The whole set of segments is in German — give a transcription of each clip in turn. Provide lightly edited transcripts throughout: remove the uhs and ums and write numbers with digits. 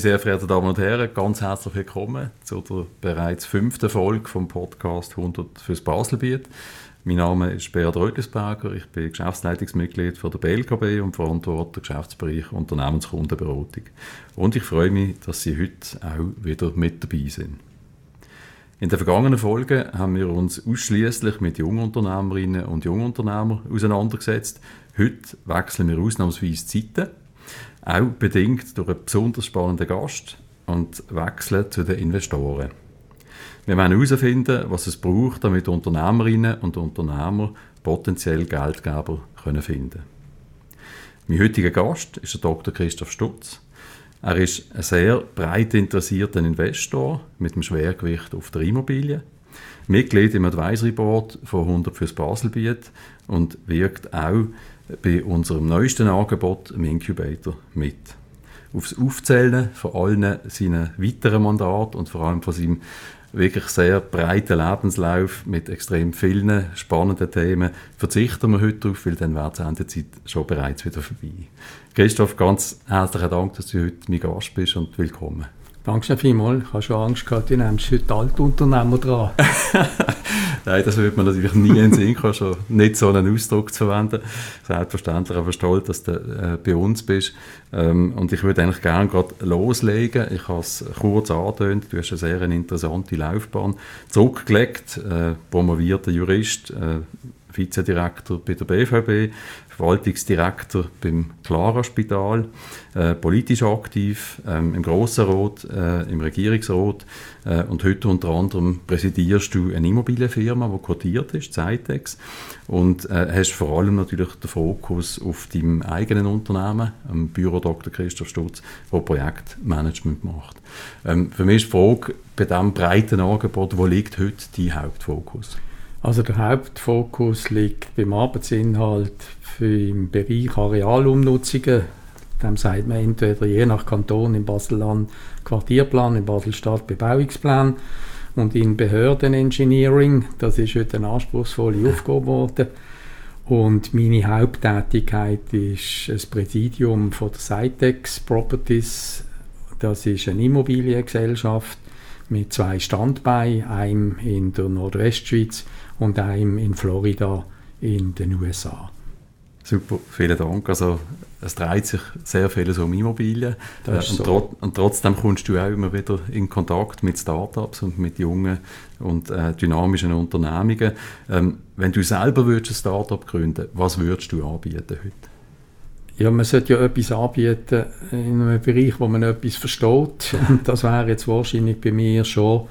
sehr verehrten Damen und Herren, ganz herzlich willkommen zu der bereits 5. Folge vom Podcast 100 fürs Baselbiet. Mein Name ist Beat Rötlisberger, ich bin Geschäftsleitungsmitglied für der BLKB und verantworte den Geschäftsbereich Unternehmenskundenberatung. Und ich freue mich, dass Sie heute auch wieder mit dabei sind. In den vergangenen Folgen haben wir uns ausschließlich mit Jungunternehmerinnen und Jungunternehmern auseinandergesetzt. Heute wechseln wir ausnahmsweise Zeiten, auch bedingt durch einen besonders spannenden Gast, und wechseln zu den Investoren. Wir wollen herausfinden, was es braucht, damit Unternehmerinnen und Unternehmer potenziell Geldgeber finden können. Mein heutiger Gast ist der Dr. Christoph Stutz. Er ist ein sehr breit interessierter Investor mit einem Schwergewicht auf der Immobilie, Mitglied im Advisory Board von 100 fürs Baselbiet und wirkt auch bei unserem neuesten Angebot im Incubator mit. Aufs Aufzählen von allen seinen weiteren Mandaten und vor allem von seinem wirklich sehr breiten Lebenslauf mit extrem vielen spannenden Themen verzichten wir heute darauf, weil dann wäre die Sendezeit schon bereits wieder vorbei. Christoph, ganz herzlichen Dank, dass du heute mein Gast bist und willkommen. Danke schon vielmals. Ich habe schon Angst gehabt, du nimmst heute Altunternehmer dran. Nein, das würde man natürlich nie in den Sinn kommen, schon nicht so einen Ausdruck zu verwenden. Selbstverständlich aber stolz, dass du bei uns bist. Und ich würde eigentlich gerne gerade loslegen. Ich habe es kurz angetönt, du hast eine sehr interessante Laufbahn zurückgelegt, promovierter Jurist, Vizedirektor bei der BVB, Verwaltungsdirektor beim Clara-Spital, politisch aktiv im Grossen Rat, im Regierungsrat und heute unter anderem präsidierst du eine Immobilienfirma, die quotiert ist, Zeitex, und hast vor allem natürlich den Fokus auf deinem eigenen Unternehmen, am Büro Dr. Christoph Stutz, das Projektmanagement macht. Für mich ist die Frage, bei diesem breiten Angebot, wo liegt heute dein Hauptfokus? Also der Hauptfokus liegt beim Arbeitsinhalt im Bereich Arealumnutzungen. Dem sagt man entweder je nach Kanton im Baselland Quartierplan, in Basel-Stadt Bebauungsplan und in Behördenengineering. Das ist heute eine anspruchsvolle Aufgabe geworden. Und meine Haupttätigkeit ist das Präsidium von der Zeitex Properties. Das ist eine Immobiliengesellschaft mit 2 Standbeinen, einem in der Nordwestschweiz und einem in Florida in den USA. Super, vielen Dank. Also es dreht sich sehr vieles um Immobilien und trotzdem kommst du auch immer wieder in Kontakt mit Startups und mit jungen und dynamischen Unternehmungen. Wenn du selber ein Startup gründen, was würdest du anbieten heute? Ja, man sollte ja etwas anbieten in einem Bereich, wo man etwas versteht. Und das wäre jetzt wahrscheinlich bei mir schon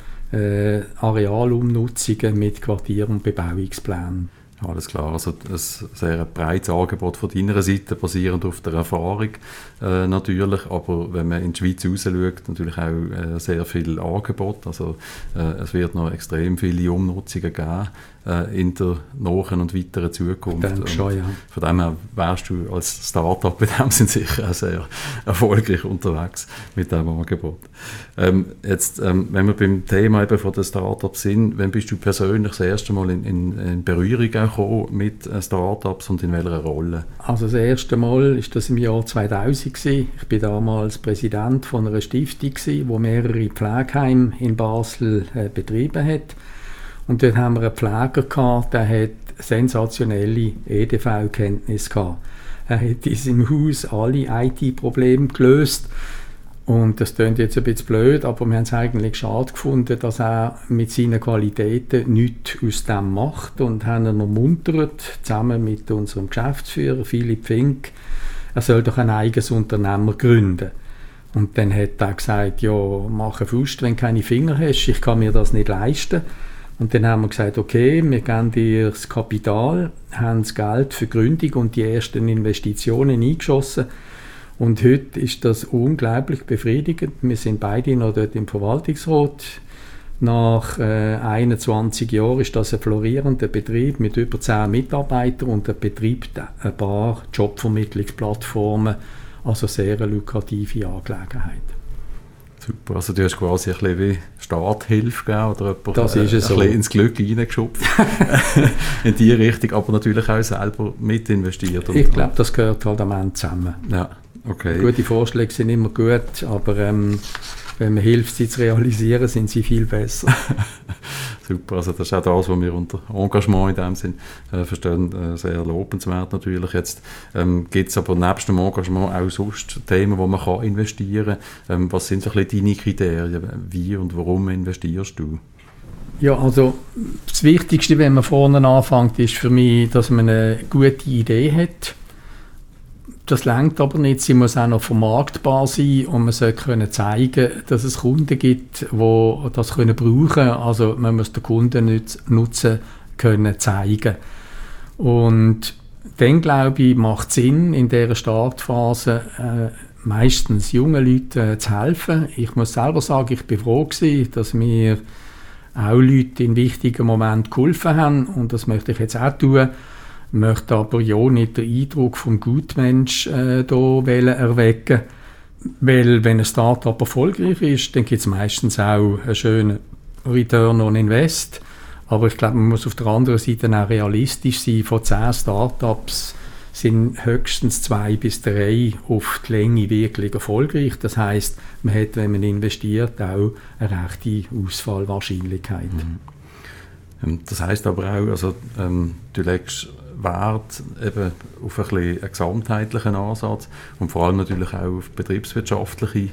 Arealumnutzungen mit Quartier- und Bebauungsplänen. Alles klar, also ein sehr breites Angebot von deiner Seite, basierend auf der Erfahrung natürlich, aber wenn man in die Schweiz rausschaut, natürlich auch sehr viel Angebot, also es wird noch extrem viele Umnutzungen geben in der nahen und weiteren Zukunft. Schon, ja. Von dem her wärst du als Start-up in dem Sinne sicher auch sehr erfolgreich unterwegs mit diesem Angebot. Jetzt, wenn wir beim Thema eben von den Start-ups sind, wann bist du persönlich das erste Mal in Berührung gekommen mit Start-ups und in welcher Rolle? Also das erste Mal war das im Jahr 2000 gewesen. Ich war damals Präsident von einer Stiftung gewesen, die mehrere Pflegeheime in Basel betrieben hat. Und dort haben wir einen Pfleger gehabt, der hat sensationelle EDV-Kenntnisse gehabt. Er hat in seinem Haus alle IT-Probleme gelöst. Und das klingt jetzt ein bisschen blöd, aber wir haben es eigentlich schade gefunden, dass er mit seinen Qualitäten nichts aus dem macht und haben ihn ermuntert, zusammen mit unserem Geschäftsführer Philipp Fink, er soll doch ein eigenes Unternehmen gründen. Und dann hat er gesagt, ja, mach einen Faust, wenn du keine Finger hast, ich kann mir das nicht leisten. Und dann haben wir gesagt, okay, wir geben dir das Kapital, haben das Geld für Gründung und die ersten Investitionen eingeschossen. Und heute ist das unglaublich befriedigend. Wir sind beide noch dort im Verwaltungsrat. Nach 21 Jahren ist das ein florierender Betrieb mit über 10 Mitarbeitern und er betreibt ein paar Jobvermittlungsplattformen, also sehr eine lukrative Angelegenheit. Super, also du hast quasi ein bisschen wie Starthilfe gegeben oder jemand das ist es ein bisschen ins Glück reingeschupft in die Richtung, aber natürlich auch selber mit investiert. Ich glaube, das gehört halt am Ende zusammen. Ja, Okay. Gute Vorschläge sind immer gut, aber wenn man hilft, sie zu realisieren, sind sie viel besser. Super, also das ist auch das, was wir unter Engagement in dem Sinn verstehen, sehr lobenswert natürlich. Jetzt gibt es aber nebst dem Engagement auch sonst Themen, wo man kann investieren kann. Was sind so ein bisschen deine Kriterien? Wie und warum investierst du? Ja, also das Wichtigste, wenn man vorne anfängt, ist für mich, dass man eine gute Idee hat. Das reicht aber nicht, sie muss auch noch vermarktbar sein und man sollte können zeigen, dass es Kunden gibt, die das können brauchen. Also man muss den Kunden Nutzen können zeigen. Und dann, glaube ich, macht es Sinn, in dieser Startphase meistens jungen Leuten zu helfen. Ich muss selber sagen, ich bin froh gewesen, dass mir auch Leute in wichtigen Momenten geholfen haben und das möchte ich jetzt auch tun. Ich möchte aber ja nicht den Eindruck vom Gutmensch hier erwecken, weil wenn ein Start-up erfolgreich ist, dann gibt es meistens auch einen schönen Return on Invest. Aber ich glaube, man muss auf der anderen Seite auch realistisch sein. Von 10 Start-ups sind höchstens 2 bis 3 auf die Länge wirklich erfolgreich. Das heisst, man hat, wenn man investiert, auch eine rechte Ausfallwahrscheinlichkeit. Das heisst aber auch, also, du legst Wert eben auf einen gesamtheitlichen Ansatz und vor allem natürlich auch auf betriebswirtschaftliche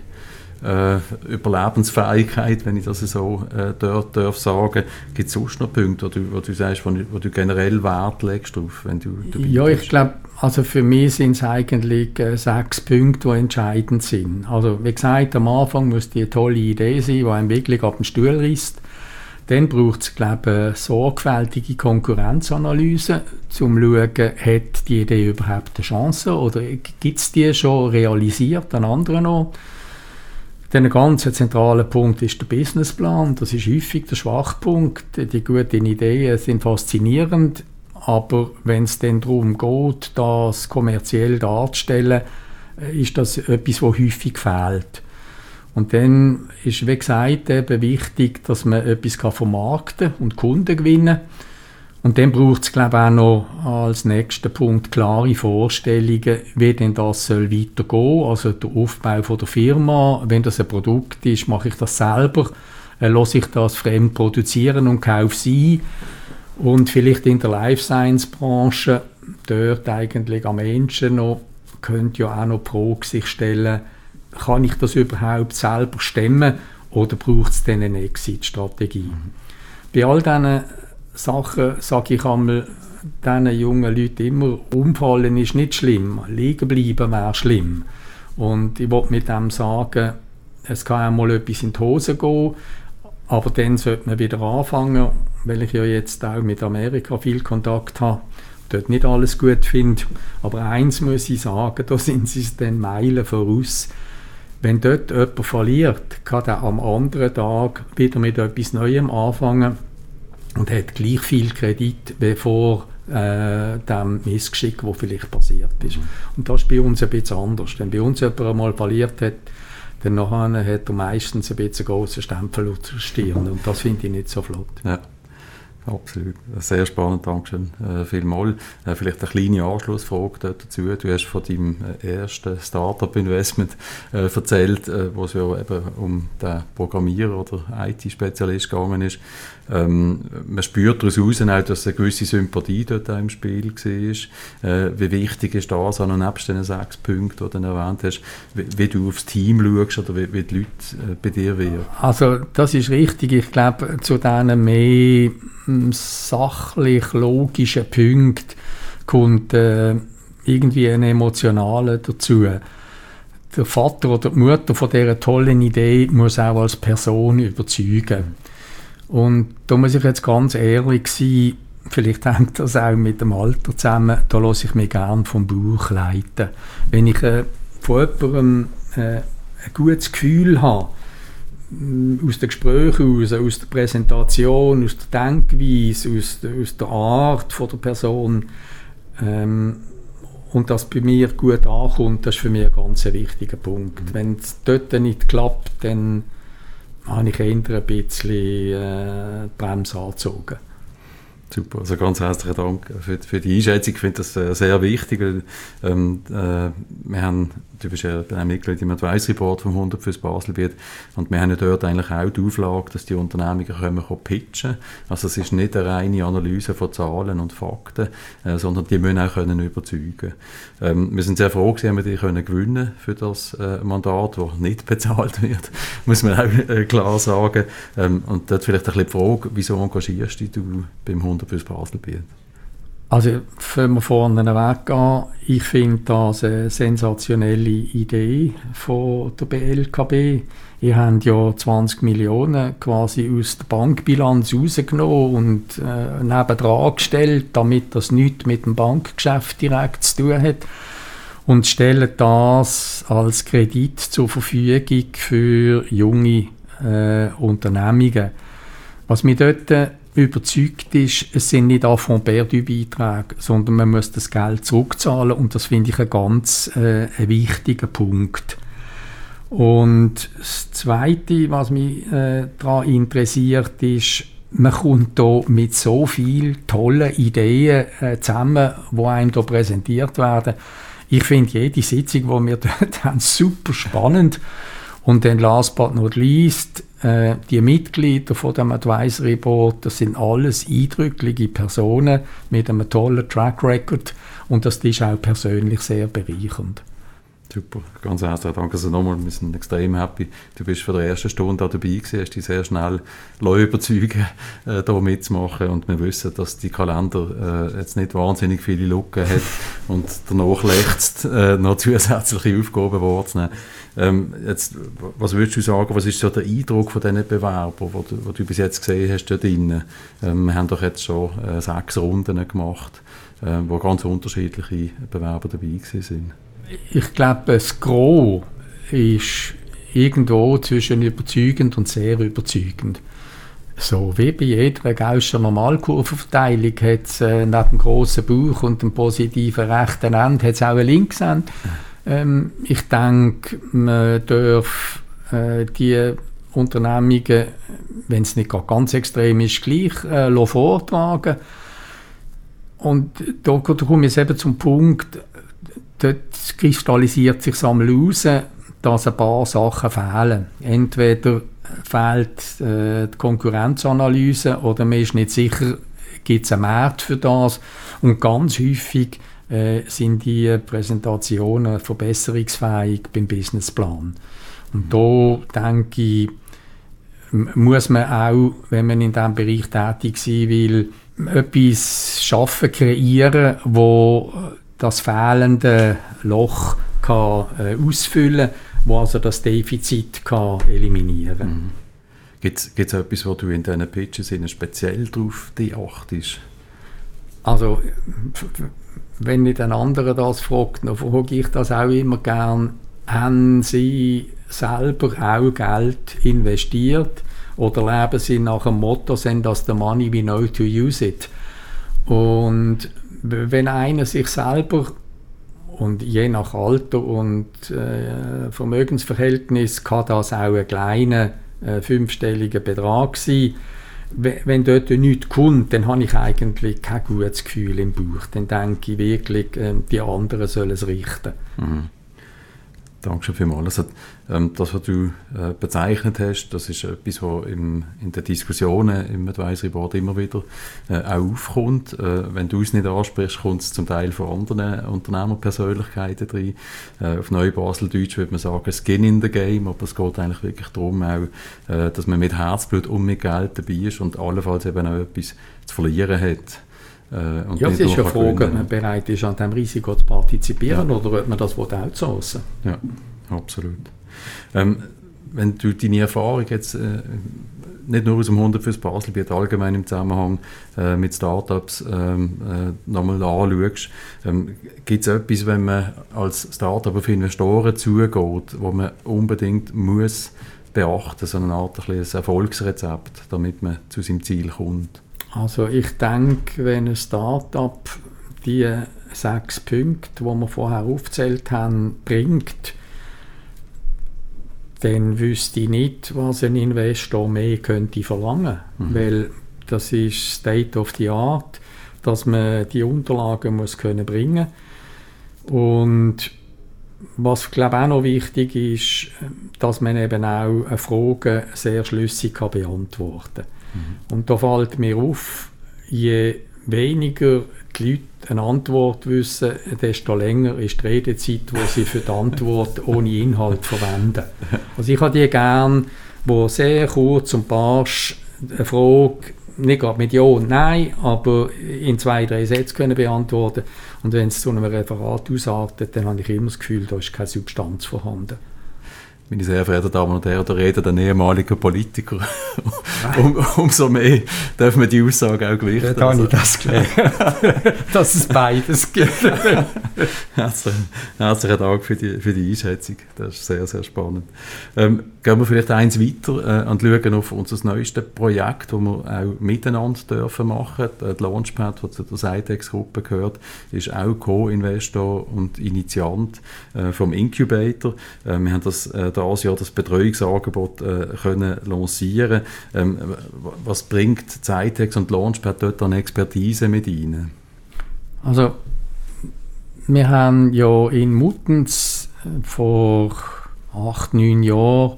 Überlebensfähigkeit, wenn ich das so darf sagen. Gibt es sonst noch Punkte, wo du sagst, wo du generell Wert legst drauf, wenn du ja, ich glaube, also für mich sind es eigentlich 6 Punkte, die entscheidend sind. Also wie gesagt, am Anfang muss die eine tolle Idee sein, die einem wirklich ab dem Stuhl reißt. Dann braucht es, glaube ich, eine sorgfältige Konkurrenzanalyse, um zu schauen, hat die Idee überhaupt eine Chance oder gibt es die schon realisiert an anderen Orten? Dann ein ganz zentraler Punkt ist der Businessplan. Das ist häufig der Schwachpunkt. Die guten Ideen sind faszinierend, aber wenn es dann darum geht, das kommerziell darzustellen, ist das etwas, was häufig fehlt. Und dann ist, wie gesagt, eben wichtig, dass man etwas vermarkten und Kunden gewinnen kann. Und dann braucht es, glaube ich, auch noch als nächsten Punkt klare Vorstellungen, wie denn das soll weitergehen. Also der Aufbau von der Firma, wenn das ein Produkt ist, mache ich das selber, lasse ich das fremd produzieren und kaufe es ein. Und vielleicht in der Life Science Branche, dort eigentlich am Menschen noch, könnte ja auch noch die Frage sich stellen, kann ich das überhaupt selber stemmen oder braucht es dann eine Exit-Strategie? Bei all diesen Sachen sage ich einmal diesen jungen Leuten immer, umfallen ist nicht schlimm, liegen bleiben wäre schlimm. Und ich wollte mit dem sagen, es kann auch mal etwas in die Hose gehen, aber dann sollte man wieder anfangen, weil ich ja jetzt auch mit Amerika viel Kontakt habe, dort nicht alles gut finde. Aber eins muss ich sagen, da sind sie dann Meilen voraus. Wenn dort jemand verliert, kann er am anderen Tag wieder mit etwas Neuem anfangen und hat gleich viel Kredit wie vor dem Missgeschick, das vielleicht passiert ist. Und das ist bei uns ein bisschen anders. Wenn bei uns jemand einmal verliert hat, dann nachher hat er meistens ein bisschen grossen Stempel auf der Stirn. Und das finde ich nicht so flott. Ja. Absolut. Sehr spannend, Dankeschön vielmals. Vielleicht eine kleine Anschlussfrage dazu. Du hast von deinem ersten Startup-Investment erzählt, wo es ja eben um den Programmierer oder IT-Spezialist gegangen ist. Man spürt daraus auch, dass eine gewisse Sympathie dort auch im Spiel war. Wie wichtig ist das, auch noch nebst den 6 Punkten, die du erwähnt hast, wie du aufs Team schaust oder wie die Leute bei dir wirken? Also das ist richtig. Ich glaube, zu diesen mehr sachlich logischen Punkten kommt irgendwie ein emotionaler dazu. Der Vater oder die Mutter von dieser tollen Idee muss auch als Person überzeugen. Und da muss ich jetzt ganz ehrlich sein, vielleicht hängt das auch mit dem Alter zusammen, da lasse ich mich gerne vom Bauch leiten. Wenn ich von jemandem ein gutes Gefühl habe, aus den Gesprächen aus der Präsentation, aus der Denkweise, aus der Art von der Person und das bei mir gut ankommt, das ist für mich ein ganz wichtiger Punkt. Wenn es dort nicht klappt, dann habe ich eher ein bisschen die Bremse angezogen. Super, also ganz herzlichen Dank für die Einschätzung. Ich finde das sehr wichtig, weil du bist ja ein Mitglied im Advisory Board vom 100 fürs Baselbiet und wir haben ja dort eigentlich auch die Auflage, dass die Unternehmungen können pitchen. Also es ist nicht eine reine Analyse von Zahlen und Fakten, sondern die müssen auch können überzeugen. Wir sind sehr froh, dass wir die können gewinnen für das Mandat, das nicht bezahlt wird, muss man auch klar sagen. Und dort vielleicht ein bisschen die Frage, wieso engagierst du beim 100 fürs Baselbiet? Also, wenn wir vorne weggehen, ich finde das eine sensationelle Idee von der BLKB. Ihr habt ja 20 Millionen quasi aus der Bankbilanz rausgenommen und nebendran gestellt, damit das nichts mit dem Bankgeschäft direkt zu tun hat. Und stellen das als Kredit zur Verfügung für junge Unternehmungen. Was mich dort überzeugt ist, es sind nicht Affront-Perdu-Beiträge, sondern man muss das Geld zurückzahlen und das finde ich ein ganz wichtiger Punkt. Und das Zweite, was mich daran interessiert, ist, man kommt hier mit so vielen tollen Ideen zusammen, die einem hier präsentiert werden. Ich finde jede Sitzung, die wir dort haben, super spannend. Und dann last but not least, die Mitglieder von dem Advisory Board, das sind alles eindrückliche Personen mit einem tollen Track Record und das ist auch persönlich sehr bereichernd. Super, ganz herzlichen Dank. Also nochmal, wir sind extrem happy. Du bist von der ersten Stunde dabei gewesen, hast dich sehr schnell überzeugen hier mitzumachen und wir wissen, dass die Kalender jetzt nicht wahnsinnig viele Lücken hat und danach lächzt, noch zusätzliche Aufgaben wahrzunehmen. Jetzt, was würdest du sagen, was ist so der Eindruck von diesen Bewerbern, die du bis jetzt gesehen hast dort drinnen? Wir haben doch jetzt schon 6 Runden gemacht, wo ganz unterschiedliche Bewerber dabei sind. Ich glaube, das Gros ist irgendwo zwischen überzeugend und sehr überzeugend. So wie bei jeder Gaußscher Normalkurvenverteilung hat es neben dem grossen Bauch und dem positiven rechten Ende hat es auch ein Linksende. Ich denke, man darf die Unternehmungen, wenn es nicht ganz extrem ist, gleich vortragen. Und da komme ich eben zum Punkt, dort kristallisiert sich einmal raus, dass ein paar Sachen fehlen. Entweder fehlt die Konkurrenzanalyse oder man ist nicht sicher, gibt es einen Markt für das. Und ganz häufig sind die Präsentationen verbesserungsfähig beim Businessplan. Und da denke ich, muss man auch, wenn man in diesem Bereich tätig sein will, etwas schaffen, kreieren, wo das fehlende Loch kann ausfüllen, wo also das Defizit kann eliminieren kann. Gibt es etwas, wo du in diesen Pitches speziell darauf achtest? Also, wenn nicht ein anderer das fragt, dann frage ich das auch immer gern. Haben Sie selber auch Geld investiert oder leben Sie nach dem Motto, send us the money, we know to use it? Und wenn einer sich selber und je nach Alter und Vermögensverhältnis kann das auch ein kleiner 5-stelliger Betrag sein. Wenn dort nichts kommt, dann habe ich eigentlich kein gutes Gefühl im Bauch. Dann denke ich wirklich, die anderen sollen es richten. Danke vielmals. Also, das, was du bezeichnet hast, das ist etwas, was in den Diskussionen im Advisory Board immer wieder auch aufkommt. Wenn du es nicht ansprichst, kommt es zum Teil von anderen Unternehmerpersönlichkeiten rein. Auf Neubaseldeutsch würde man sagen, Skin in the Game, aber es geht eigentlich wirklich darum, auch, dass man mit Herzblut und mit Geld dabei ist und allenfalls eben auch etwas zu verlieren hat. Ja, es ist eine Frage, ob man bereit ist, an diesem Risiko zu partizipieren oder ob man das outsourcen will. Ja, absolut. Wenn du deine Erfahrung jetzt nicht nur aus dem 100 fürs Baselbiet allgemein im Zusammenhang mit Startups nochmal anschaust, gibt es etwas, wenn man als Startup auf Investoren zugeht, wo man unbedingt muss beachten, so eine Art ein Erfolgsrezept, damit man zu seinem Ziel kommt? Also ich denke, wenn ein Start-up die 6 Punkte, die wir vorher aufgezählt haben, bringt, dann wüsste ich nicht, was ein Investor mehr könnte verlangen. Weil das ist State of the Art, dass man die Unterlagen muss können bringen. Und was, glaube ich, auch noch wichtig ist, dass man eben auch Fragen sehr schlüssig kann beantworten kann. Und da fällt mir auf, je weniger die Leute eine Antwort wissen, desto länger ist die Redezeit, die sie für die Antwort ohne Inhalt verwenden. Also ich habe die gerne, die sehr kurz und barsch eine Frage, nicht gerade mit Ja und Nein, aber in 2-3 Sätzen können beantworten. Und wenn es zu einem Referat ausartet, dann habe ich immer das Gefühl, da ist keine Substanz vorhanden. Meine sehr verehrten Damen und Herren, da redet ein ehemaliger Politiker. Umso mehr dürfen wir die Aussage auch gewichten. Da habe ich das gelernt, dass es beides gibt. Herzlichen Dank für die Einschätzung. Das ist sehr, sehr spannend. Gehen wir vielleicht eins weiter und schauen auf unser neuestes Projekt, das wir auch miteinander dürfen machen. Die Launchpad, die zu der Sitex-Gruppe gehört, ist auch Co-Investor und Initiant vom Incubator. Wir haben dieses Jahr das Betreuungsangebot können lancieren. Was bringt Sitex und Launchpad dort an Expertise mit Ihnen? Also, wir haben ja in Muttenz vor 8-9 Jahren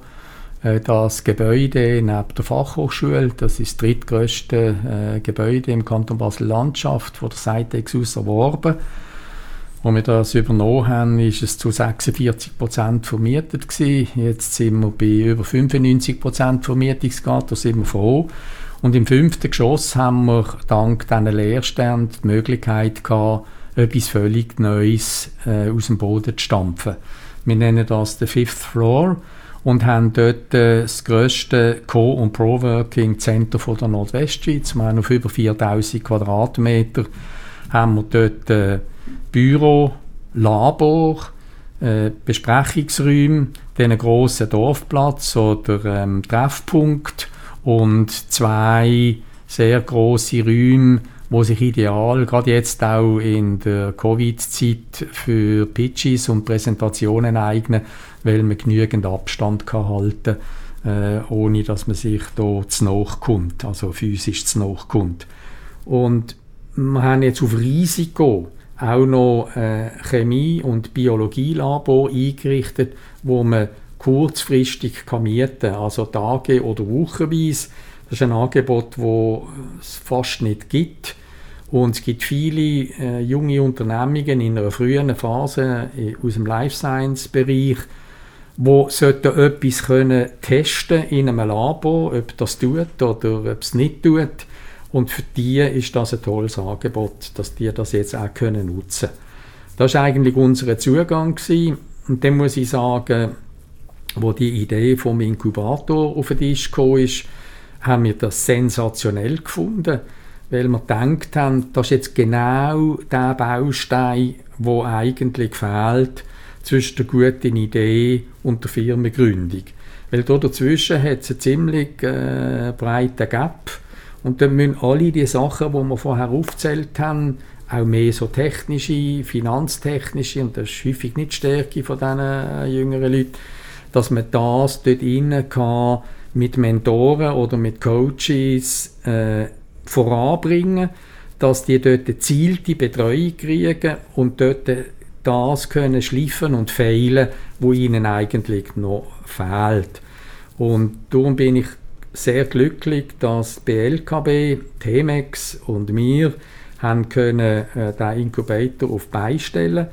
das Gebäude neben der Fachhochschule, das ist das drittgrößte Gebäude im Kanton Basel-Landschaft, von der Sitex aus erworben. Als wir das übernommen haben, war es zu 46% vermietet gewesen. Jetzt sind wir bei über 95% Vermietungsgrad, da sind wir froh. Und im 5. Geschoss haben wir dank diesen Leerständen die Möglichkeit gehabt, etwas völlig Neues aus dem Boden zu stampfen. Wir nennen das den 5th Floor und haben dort das grösste Co- und Pro-Working-Center der Nordwestschweiz. Wir haben auf über 4000 Quadratmeter haben wir dort Büro, Labor, Besprechungsräume, einen grossen Dorfplatz oder Treffpunkt und 2 sehr grosse Räume, die sich ideal, gerade jetzt auch in der Covid-Zeit, für Pitches und Präsentationen eignen, weil man genügend Abstand kann halten kann, ohne dass man sich da zu nahe kommt, also physisch zu nahe kommt. Und wir haben jetzt auf Risiko auch noch Chemie- und Biologielabor eingerichtet, wo man kurzfristig mieten kann, also Tage- oder Wochenweise. Das ist ein Angebot, das es fast nicht gibt. Und es gibt viele junge Unternehmungen in einer frühen Phase aus dem Life-Science-Bereich, die sollten etwas können testen in einem Labor, ob das tut oder ob es nicht tut. Und für die ist das ein tolles Angebot, dass die das jetzt auch können nutzen können. Das war eigentlich unser Zugang gewesen. Und dann muss ich sagen, wo die Idee vom Inkubator auf den Tisch gekommen ist, haben wir das sensationell gefunden, weil wir gedacht haben, das ist jetzt genau der Baustein, der eigentlich fehlt zwischen der guten Idee und der Firmengründung. Weil da dazwischen hat es einen ziemlich breiten Gap. Und dann müssen alle die Sachen, die wir vorher aufgezählt haben, auch mehr so technische, finanztechnische, und das ist häufig nicht die Stärke von diesen jüngeren Leuten, dass man das dort rein kann, mit Mentoren oder mit Coaches voranbringen, dass die dort eine gezielte Betreuung kriegen und dort das können schleifen und feilen, wo ihnen eigentlich noch fehlt. Und darum bin ich sehr glücklich, dass BLKB, Temex und wir haben können den Inkubator auf die Beine stellen.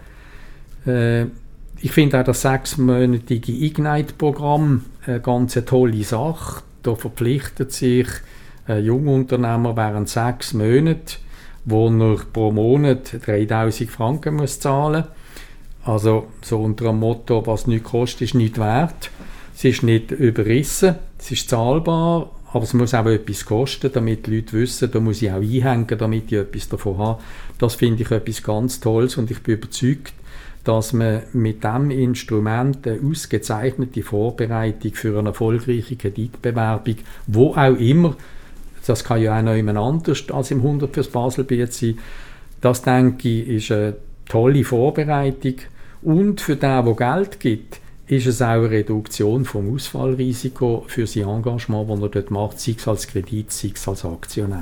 Ich finde auch das 6-monatige Ignite-Programm eine ganz tolle Sache. Da verpflichtet sich ein Jungunternehmer während 6 Monaten, wo er pro Monat 3'000 Franken muss zahlen muss. Also so unter dem Motto, was nichts kostet, ist nichts wert. Es ist nicht überrissen, es ist zahlbar, aber es muss auch etwas kosten, damit die Leute wissen, da muss ich auch einhängen, damit ich etwas davon habe. Das finde ich etwas ganz Tolles und ich bin überzeugt, dass man mit diesem Instrument eine ausgezeichnete Vorbereitung für eine erfolgreiche Kreditbewerbung, wo auch immer, das kann ja auch noch jemand anders als im 100 fürs Baselbiet sein, das denke ich, ist eine tolle Vorbereitung und für den, der Geld gibt, ist es auch eine Reduktion vom Ausfallrisiko für sein Engagement, das er dort macht, sei es als Kredit, sei es als Aktionär.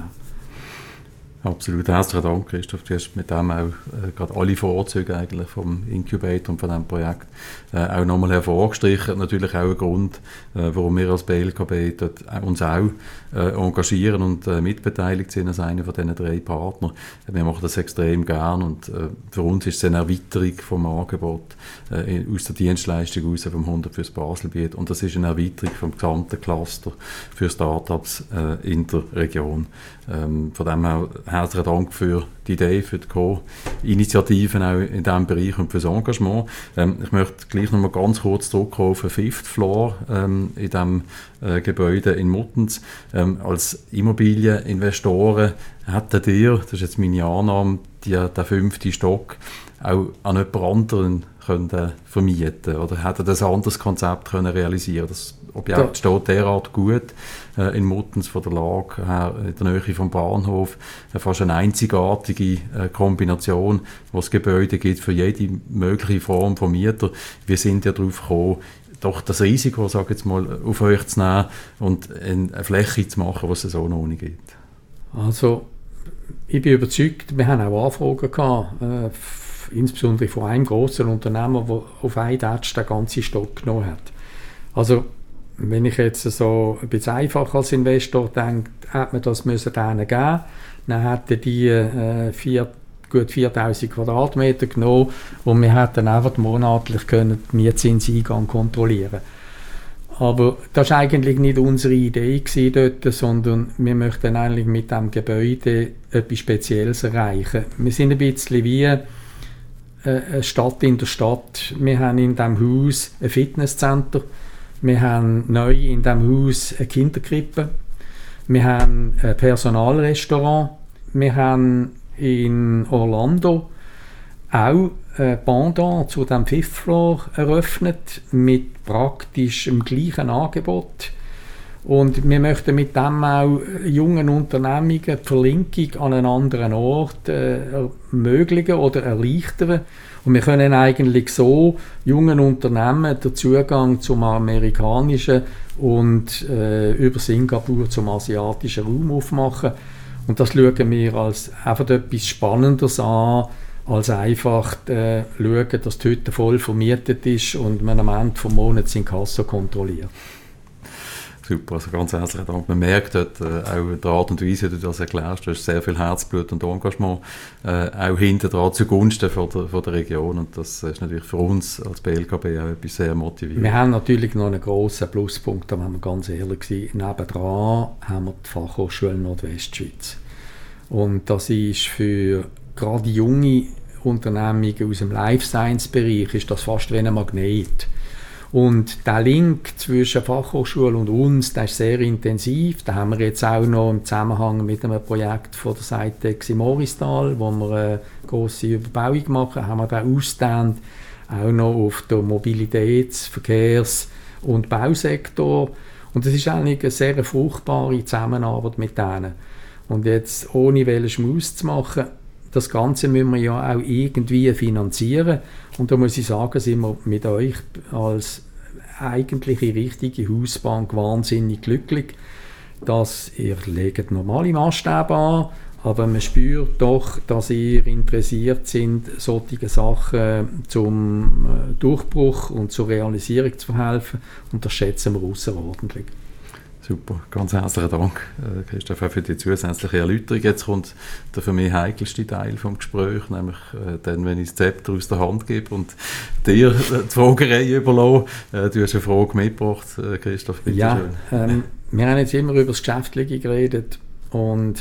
Absolut, herzlichen Dank, Christoph. Du hast mit dem auch gerade alle Vorzüge eigentlich vom Incubator und von diesem Projekt auch nochmal hervorgestrichen. Natürlich auch ein Grund, warum wir als BLKB dort uns auch engagieren und mitbeteiligt sind als einer von diesen 3 Partnern. Wir machen das extrem gern und für uns ist es eine Erweiterung vom Angebot aus der Dienstleistung raus vom 100 fürs Baselbiet und das ist eine Erweiterung vom gesamten Cluster für Startups in der Region. Von dem her herzlichen Dank für die Idee, für die Co-Initiativen auch in diesem Bereich und für das Engagement. Ich möchte gleich noch mal ganz kurz zurückkommen auf den 5th Floor in diesem Gebäude in Muttenz. Als Immobilieninvestoren hättet ihr, das ist jetzt meine Annahme, den 5. Stock auch an jemand anderen können vermieten oder hätte das ein anderes Konzept können realisieren. Das Objekt steht derart gut in Muttenz von der Lage her, in der Nähe vom Bahnhof, fast eine einzigartige Kombination, wo es Gebäude gibt für jede mögliche Form von Mieter. Wir sind ja darauf gekommen, doch das Risiko, sage ich jetzt mal, auf euch zu nehmen und eine Fläche zu machen, was es so noch nicht gibt. Also ich bin überzeugt, wir haben auch Anfragen gehabt, insbesondere von einem grossen Unternehmer, der auf einen Tatsch den ganzen Stock genommen hat. Also wenn ich jetzt so ein bisschen einfach als Investor denke, hätte man das denen geben, dann hätten die gut 4000 Quadratmeter genommen und wir hätten einfach monatlich den Mietzinseingang kontrollieren. Aber das war eigentlich nicht unsere Idee dort, sondern wir möchten eigentlich mit diesem Gebäude etwas Spezielles erreichen. Wir sind ein bisschen wie eine Stadt in der Stadt. Wir haben in diesem Haus ein Fitnesscenter, wir haben neu in diesem Haus eine Kinderkrippe, wir haben ein Personalrestaurant, wir haben in Orlando auch ein Pendant zu dem 5th Floor eröffnet mit praktisch dem gleichen Angebot. Und wir möchten mit dem auch jungen Unternehmungen die Verlinkung an einen anderen Ort ermöglichen oder erleichtern. Und wir können eigentlich so jungen Unternehmen den Zugang zum amerikanischen und über Singapur zum asiatischen Raum aufmachen. Und das schauen wir als einfach etwas Spannenderes an, als einfach schauen, dass die Hütte voll vermietet ist und man am Ende des Monats in Kasse kontrolliert. Super, also ganz herzlichen Dank. Man merkt dort auch in der Art und Weise, wie du das erklärst, du hast sehr viel Herzblut und Engagement auch hinter dran zugunsten von der Region und das ist natürlich für uns als BLKB auch etwas sehr motivierend. Wir haben natürlich noch einen grossen Pluspunkt, da müssen wir ganz ehrlich sein. Nebendran haben wir die Fachhochschule Nordwestschweiz und das ist für gerade junge Unternehmungen aus dem Life-Science-Bereich ist das fast wie ein Magnet. Und der Link zwischen Fachhochschule und uns, der ist sehr intensiv. Da haben wir jetzt auch noch im Zusammenhang mit einem Projekt von der Seitex in Moristal, wo wir eine grosse Überbauung machen, haben wir da ausgedehnt, auch noch auf den Mobilitäts-, Verkehrs- und Bausektor. Und das ist eigentlich eine sehr fruchtbare Zusammenarbeit mit denen. Und jetzt, ohne welchen Schmaus zu machen, das Ganze müssen wir ja auch irgendwie finanzieren. Und da muss ich sagen, sind wir mit euch als eigentliche richtige Hausbank wahnsinnig glücklich, dass ihr legt normale Maßstäbe an, aber man spürt doch, dass ihr interessiert sind, solche Sachen zum Durchbruch und zur Realisierung zu verhelfen. Und das schätzen wir außerordentlich. Super, ganz herzlichen Dank, Christoph, auch für die zusätzliche Erläuterung. Jetzt kommt der für mich heikelste Teil des Gesprächs, nämlich dann, wenn ich das Zepter aus der Hand gebe und dir die Fragerei überlasse. Du hast eine Frage mitgebracht, Christoph, bitte ja, schön. Wir haben jetzt immer über das Geschäftliche geredet und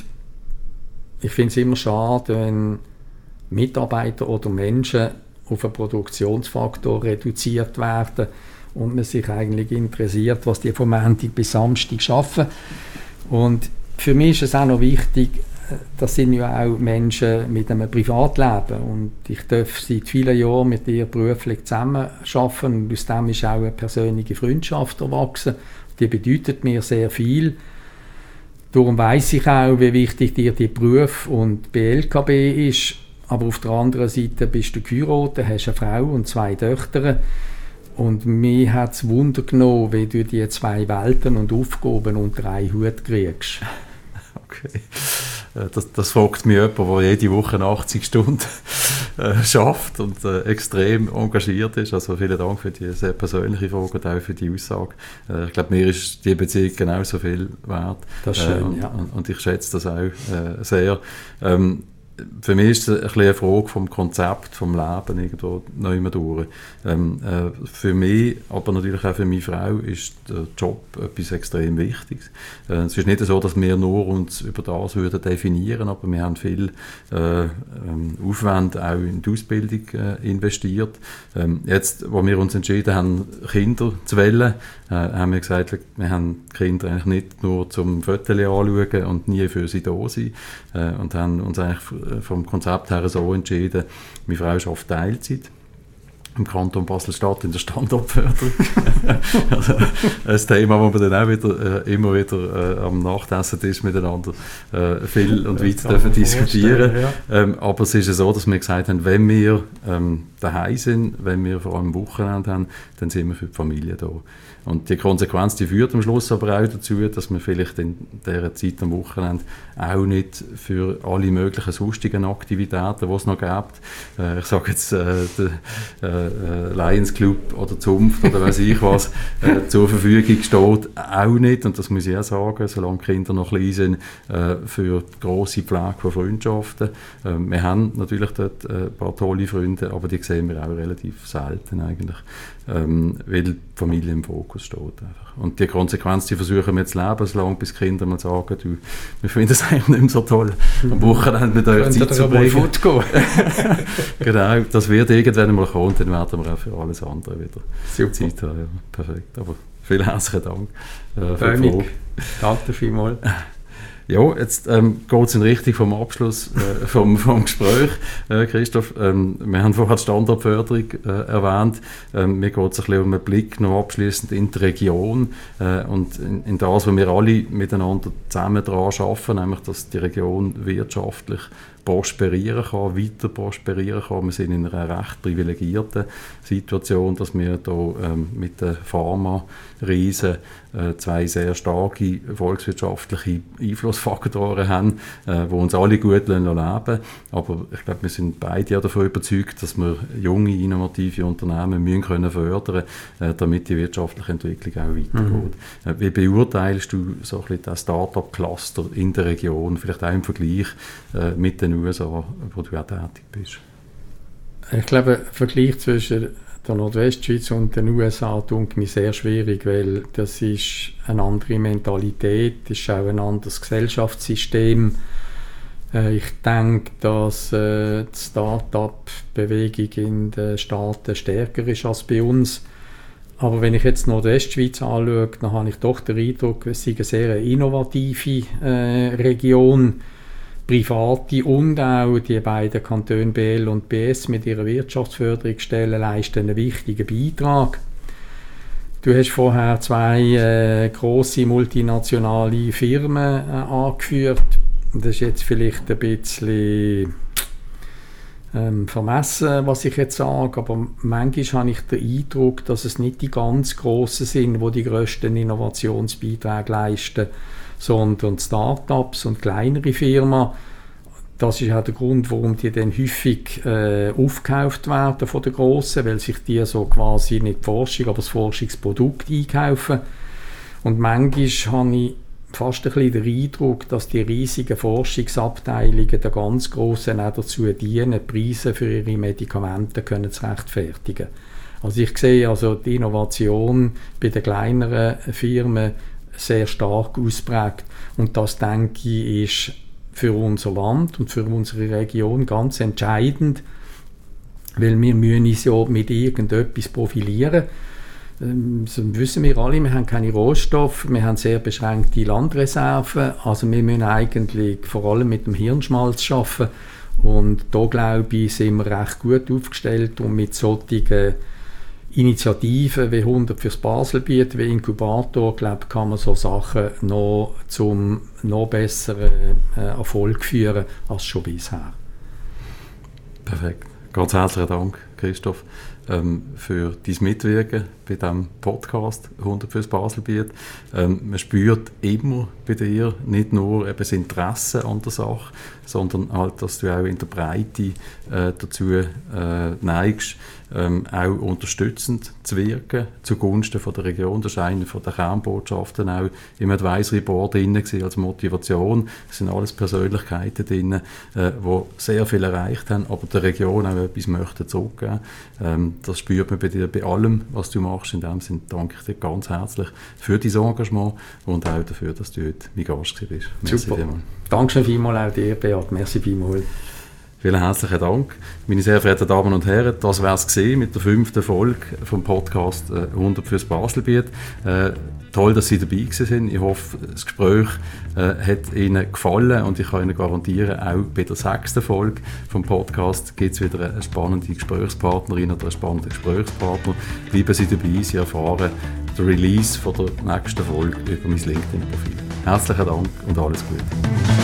ich finde es immer schade, wenn Mitarbeiter oder Menschen auf einen Produktionsfaktor reduziert werden und man sich eigentlich interessiert, was die von Montag bis Samstag arbeiten. Und für mich ist es auch noch wichtig, das sind ja auch Menschen mit einem Privatleben und ich darf seit vielen Jahren mit ihr beruflich zusammenarbeiten und aus dem ist auch eine persönliche Freundschaft erwachsen. Die bedeutet mir sehr viel. Darum weiss ich auch, wie wichtig dir die Beruf und BLKB ist. Aber auf der anderen Seite bist du geheiratet, hast eine Frau und 2 Töchter. Und mir hat es Wunder genommen, wie du die 2 Welten und Aufgaben unter einen Hut kriegst. Okay. Das fragt mich jemand, der jede Woche 80 Stunden schafft und extrem engagiert ist. Also vielen Dank für die sehr persönliche Frage und auch für die Aussage. Ich glaube, mir ist die Beziehung genauso viel wert. Das ist schön, ja. Und ich schätze das auch sehr. Für mich ist es ein bisschen eine Frage vom Konzept, vom Leben irgendwo neu durch. Für mich, aber natürlich auch für meine Frau, ist der Job etwas extrem Wichtiges. Es ist nicht so, dass wir nur uns über das würden definieren, aber wir haben viel Aufwand auch in die Ausbildung investiert. Jetzt, wo wir uns entschieden haben, Kinder zu wählen, haben wir gesagt, wir haben die Kinder eigentlich nicht nur zum Fotos anschauen und nie für sie da sein und haben uns eigentlich vom Konzept her so entschieden, meine Frau arbeitet Teilzeit im Kanton Basel-Stadt in der Standortförderung. Also ein Thema, wo wir dann auch wieder, immer wieder am Nachtesstisch miteinander viel und weit dürfen diskutieren. Ja. Aber es ist ja so, dass wir gesagt haben, wenn wir daheim sind, wenn wir vor allem Wochenende haben, dann sind wir für die Familie da. Und die Konsequenz, die führt am Schluss aber auch dazu, dass man vielleicht in dieser Zeit am Wochenende auch nicht für alle möglichen sonstigen Aktivitäten, die es noch gibt, ich sage jetzt Lions Club oder Zunft oder weiss ich was, zur Verfügung steht, auch nicht, und das muss ich auch sagen, solange die Kinder noch klein sind, für die grosse Pflege von Freundschaften. Wir haben natürlich dort ein paar tolle Freunde, aber die sehen wir auch relativ selten eigentlich, weil die Familie im Fokus steht einfach. Und die Konsequenz, die versuchen wir zu leben, solange bis die Kinder mal sagen, du, wir finden es eigentlich nicht mehr so toll, am Wochenende mit eurer Zeit zu bringen. Genau, das wird irgendwann mal kommen, dann werden wir auch für alles andere wieder Zeit haben. Ja, perfekt, aber vielen herzlichen Dank für die Frage. Danke vielmals. Ja, jetzt geht es in Richtung vom Abschluss vom Gespräch, Christoph. Wir haben vorher die Standortförderung erwähnt. Mir geht es ein bisschen um einen Blick noch abschliessend in die Region und in das, was wir alle miteinander zusammen daran arbeiten, nämlich, dass die Region wirtschaftlich prosperieren kann, weiter prosperieren kann. Wir sind in einer recht privilegierten Situation, dass wir hier mit den Pharma-Riesen 2 sehr starke volkswirtschaftliche Einflussfaktoren haben, die uns alle gut leben lassen. Aber ich glaube, wir sind beide ja davon überzeugt, dass wir junge, innovative Unternehmen müssen können fördern, damit die wirtschaftliche Entwicklung auch weitergeht. Wie beurteilst du so ein bisschen das Start-up-Cluster in der Region, vielleicht auch im Vergleich mit den USA, wo du auch tätig bist? Ich glaube, der Vergleich zwischen der Nordwestschweiz und den USA tut mir sehr schwierig, weil das ist eine andere Mentalität, das ist auch ein anderes Gesellschaftssystem. Ich denke, dass die Start-up-Bewegung in den Staaten stärker ist als bei uns. Aber wenn ich jetzt die Nordwestschweiz anschaue, dann habe ich doch den Eindruck, es ist eine sehr innovative Region. Private und auch die beiden Kantone BL und BS mit ihren Wirtschaftsförderungsstellen leisten einen wichtigen Beitrag. Du hast vorher 2 grosse multinationale Firmen angeführt. Das ist jetzt vielleicht ein bisschen vermessen, was ich jetzt sage, aber manchmal habe ich den Eindruck, dass es nicht die ganz Grossen sind, die grössten Innovationsbeiträge leisten, sondern Start-ups und kleinere Firmen. Das ist auch der Grund, warum die dann häufig aufgekauft werden von den Grossen, weil sich die so quasi nicht die Forschung, aber das Forschungsprodukt einkaufen. Und manchmal habe ich fast ein bisschen den Eindruck, dass die riesigen Forschungsabteilungen der ganz Grossen auch dazu dienen, Preise für ihre Medikamente können zu rechtfertigen. Also ich sehe also die Innovation bei den kleineren Firmen sehr stark ausprägt. Und das, denke ich, ist für unser Land und für unsere Region ganz entscheidend, weil wir müssen uns ja mit irgendetwas profilieren. Das wissen wir alle, wir haben keine Rohstoffe, wir haben sehr beschränkte Landreserven, also wir müssen eigentlich vor allem mit dem Hirnschmalz arbeiten. Und da, glaube ich, sind wir recht gut aufgestellt und mit solchen Initiativen wie 100 fürs Baselbiet, wie Inkubator, glaube, kann man so Sachen noch zum noch besseren Erfolg führen als schon bisher. Perfekt. Ganz herzlichen Dank, Christoph. für dein Mitwirken bei diesem Podcast 100 fürs Baselbiet. Man spürt immer bei dir nicht nur eben das Interesse an der Sache, sondern halt, dass du auch in der Breite dazu neigst, auch unterstützend zu wirken, zugunsten von der Region. Das ist eine von der Kernbotschaften auch im Advisory Board drin als Motivation. Es sind alles Persönlichkeiten drin, die sehr viel erreicht haben, aber der Region auch etwas möchten zurückgeben. Das spürt man bei dir bei allem, was du machst. In dem Sinne danke ich dir ganz herzlich für dein Engagement und auch dafür, dass du heute mein Gast bist. Super. Danke vielmals auch dir, Beat. Merci vielmals. Vielen herzlichen Dank. Meine sehr verehrten Damen und Herren, das war es mit der 5. Folge vom Podcast 100 fürs Baselbiet. Toll, dass Sie dabei waren. Ich hoffe, das Gespräch hat Ihnen gefallen und ich kann Ihnen garantieren, auch bei der 6. Folge vom Podcast gibt es wieder eine spannende Gesprächspartnerin oder einen spannenden Gesprächspartner. Bleiben Sie dabei, Sie erfahren den Release von der nächsten Folge über mein LinkedIn-Profil. Herzlichen Dank und alles Gute.